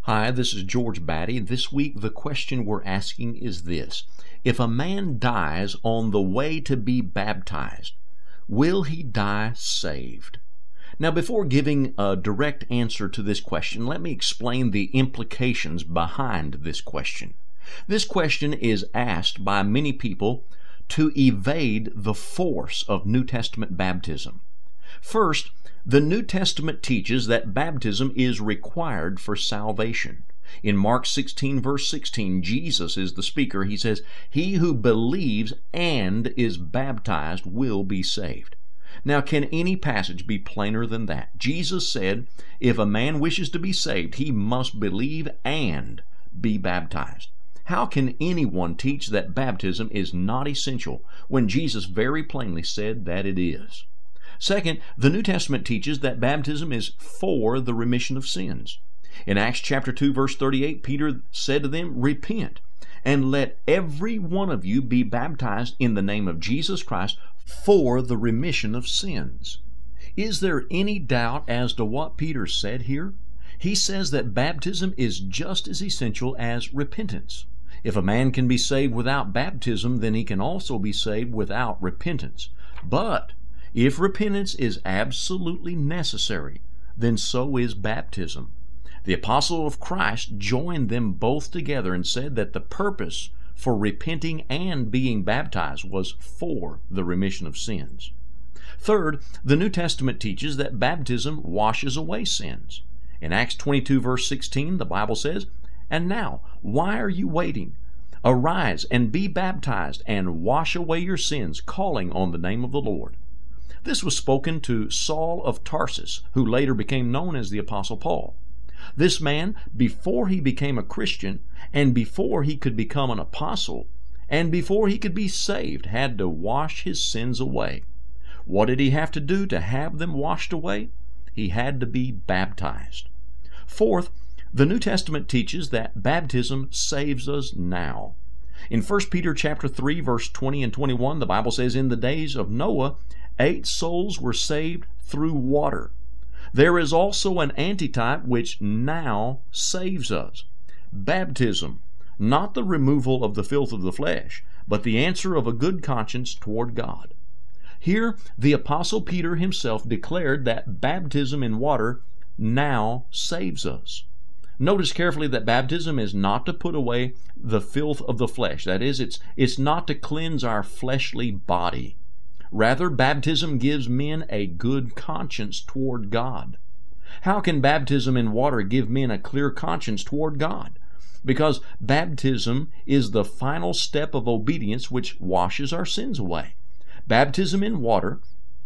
Hi, this is George Batty. This week the question we're asking is this: if a man dies on the way to be baptized, will he die saved? Now, before giving a direct answer to this question, let me explain the implications behind this question. This question is asked by many people to evade the force of New Testament baptism. First, the New Testament teaches that baptism is required for salvation. In Mark 16, verse 16, Jesus is the speaker. He says, "He who believes and is baptized will be saved." Now, can any passage be plainer than that? Jesus said, if a man wishes to be saved, he must believe and be baptized. How can anyone teach that baptism is not essential when Jesus very plainly said that it is? Second, the New Testament teaches that baptism is for the remission of sins. In Acts chapter 2, verse 38, Peter said to them, "Repent, and let every one of you be baptized in the name of Jesus Christ for the remission of sins." Is there any doubt as to what Peter said here? He says that baptism is just as essential as repentance. If a man can be saved without baptism, then he can also be saved without repentance. But if repentance is absolutely necessary, then so is baptism. The apostle of Christ joined them both together and said that the purpose for repenting and being baptized was for the remission of sins. Third, the New Testament teaches that baptism washes away sins. In Acts 22, verse 16, the Bible says, "And now, why are you waiting? Arise and be baptized and wash away your sins, calling on the name of the Lord." This was spoken to Saul of Tarsus, who later became known as the Apostle Paul. This man, before he became a Christian, and before he could become an apostle, and before he could be saved, had to wash his sins away. What did he have to do to have them washed away? He had to be baptized. Fourth, the New Testament teaches that baptism saves us now. In 1 Peter chapter 3, verse 20 and 21, the Bible says, "In the days of Noah, 8 souls were saved through water. There is also an antitype which now saves us. Baptism, not the removal of the filth of the flesh, but the answer of a good conscience toward God." Here, the Apostle Peter himself declared that baptism in water now saves us. Notice carefully that baptism is not to put away the filth of the flesh. That is, it's not to cleanse our fleshly body. Rather, baptism gives men a good conscience toward God. How can baptism in water give men a clear conscience toward God? Because baptism is the final step of obedience which washes our sins away. Baptism in water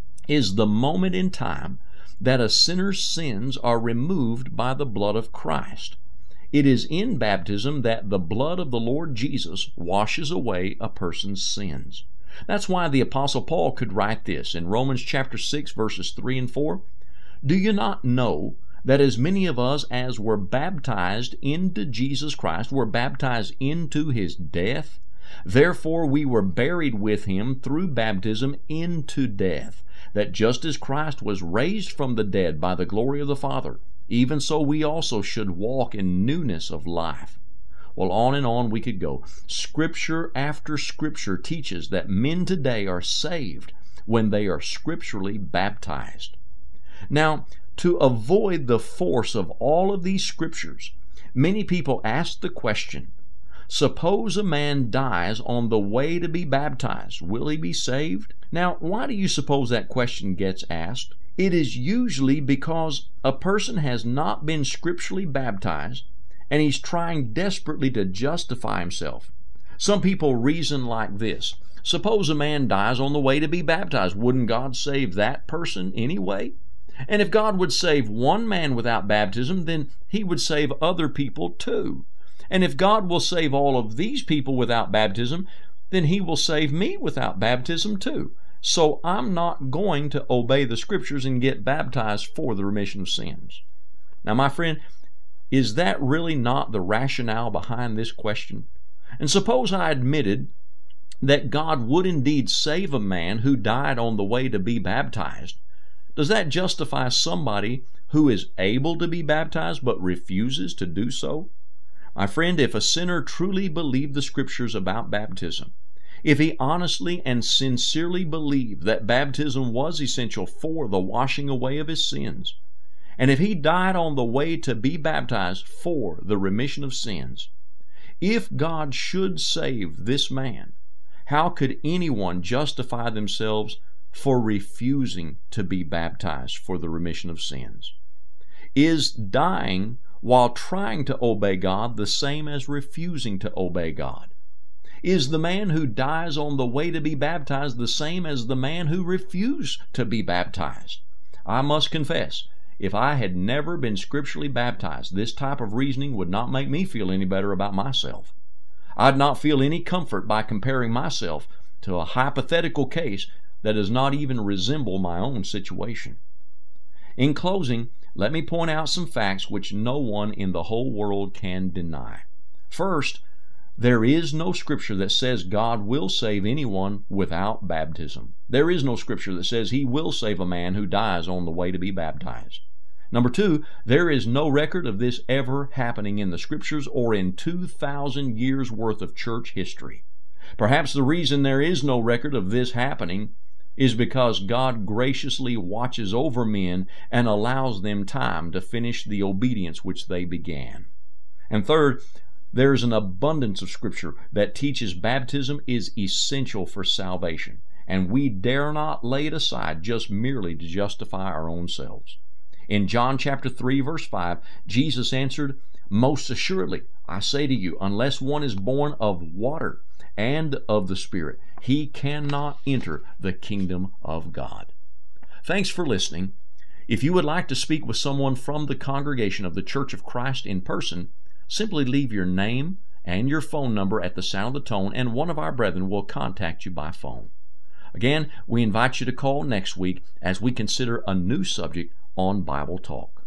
is the moment in time that a sinner's sins are removed by the blood of Christ. It is in baptism that the blood of the Lord Jesus washes away a person's sins. That's why the Apostle Paul could write this in Romans chapter 6, verses 3 and 4. "Do you not know that as many of us as were baptized into Jesus Christ were baptized into His death? Therefore we were buried with Him through baptism into death, that just as Christ was raised from the dead by the glory of the Father, even so we also should walk in newness of life." Well, on and on we could go. Scripture after Scripture teaches that men today are saved when they are scripturally baptized. Now, to avoid the force of all of these Scriptures, many people ask the question, suppose a man dies on the way to be baptized, will he be saved? Now, why do you suppose that question gets asked? It is usually because a person has not been scripturally baptized and he's trying desperately to justify himself. Some people reason like this: suppose a man dies on the way to be baptized, wouldn't God save that person anyway? And if God would save one man without baptism, then He would save other people too. And if God will save all of these people without baptism, then He will save me without baptism too. So I'm not going to obey the Scriptures and get baptized for the remission of sins. Now, my friend, is that really not the rationale behind this question? And suppose I admitted that God would indeed save a man who died on the way to be baptized, Does that justify somebody who is able to be baptized but refuses to do so? My friend, if a sinner truly believed the Scriptures about baptism, if he honestly and sincerely believed that baptism was essential for the washing away of his sins, and if he died on the way to be baptized for the remission of sins, if God should save this man, how could anyone justify themselves for refusing to be baptized for the remission of sins? Is dying while trying to obey God the same as refusing to obey God? Is the man who dies on the way to be baptized the same as the man who refused to be baptized? I must confess, if I had never been scripturally baptized, this type of reasoning would not make me feel any better about myself. I'd not feel any comfort by comparing myself to a hypothetical case that does not even resemble my own situation. In closing, let me point out some facts which no one in the whole world can deny. First, there is no scripture that says God will save anyone without baptism. There is no scripture that says He will save a man who dies on the way to be baptized. Number two, there is no record of this ever happening in the Scriptures or in 2,000 years worth of church history. Perhaps the reason there is no record of this happening is because God graciously watches over men and allows them time to finish the obedience which they began. And third, there is an abundance of Scripture that teaches baptism is essential for salvation, and we dare not lay it aside just merely to justify our own selves. In John chapter 3, verse 5, Jesus answered, "Most assuredly, I say to you, unless one is born of water and of the Spirit, he cannot enter the kingdom of God." Thanks for listening. If you would like to speak with someone from the congregation of the Church of Christ in person, simply leave your name and your phone number at the sound of the tone, and one of our brethren will contact you by phone. Again, we invite you to call next week as we consider a new subject on Bible Talk.